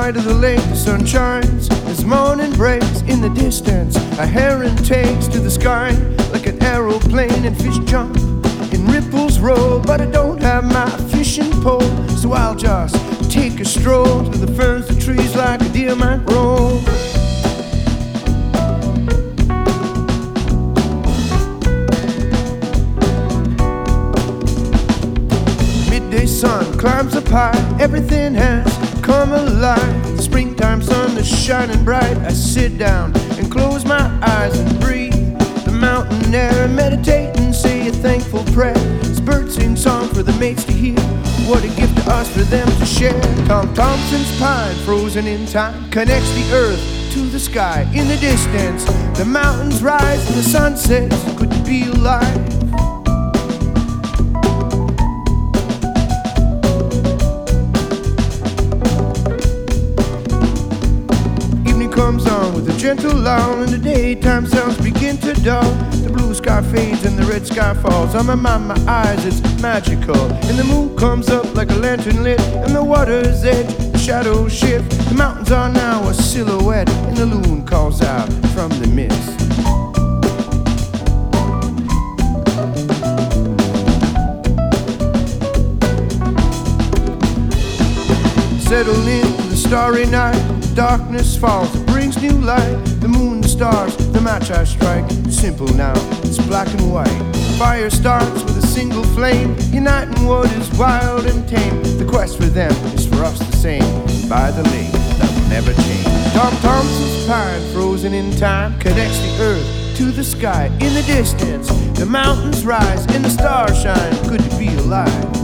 side of the lake, the sun shines as morning breaks. In the distance, a heron takes to the sky like an aeroplane, and fish jump and ripples roll. But I don't have my fishing pole, so I'll just take a stroll through the ferns, the trees, like a deer might roll. Midday sun climbs up high, everything has come alive. The springtime sun is shining bright. I sit down and close my eyes and breathe the mountain air and meditate and say a thankful prayer. It's birds sing song for the mates to hear. What a gift to us for them to share. Tom Thompson's pine, frozen in time, connects the earth to the sky. In the distance, the mountains rise and the sun sets. Could you be alive? Comes on with a gentle lull, and the daytime sounds begin to dull. The blue sky fades and the red sky falls. On my mind, my eyes, it's magical. And the moon comes up like a lantern lit, and the water's edge, the shadows shift. The mountains are now a silhouette, and the loon calls out from the mist. Settle into the starry night, darkness falls, it brings new light. The moon and stars, the match I strike. It's simple now, it's black and white. Fire starts with a single flame, uniting what is wild and tame. The quest for them is for us the same, by the lake that will never change. Tom Thompson's pine, frozen in time, connects the earth to the sky. In the distance, the mountains rise and the stars shine. Good to be alive.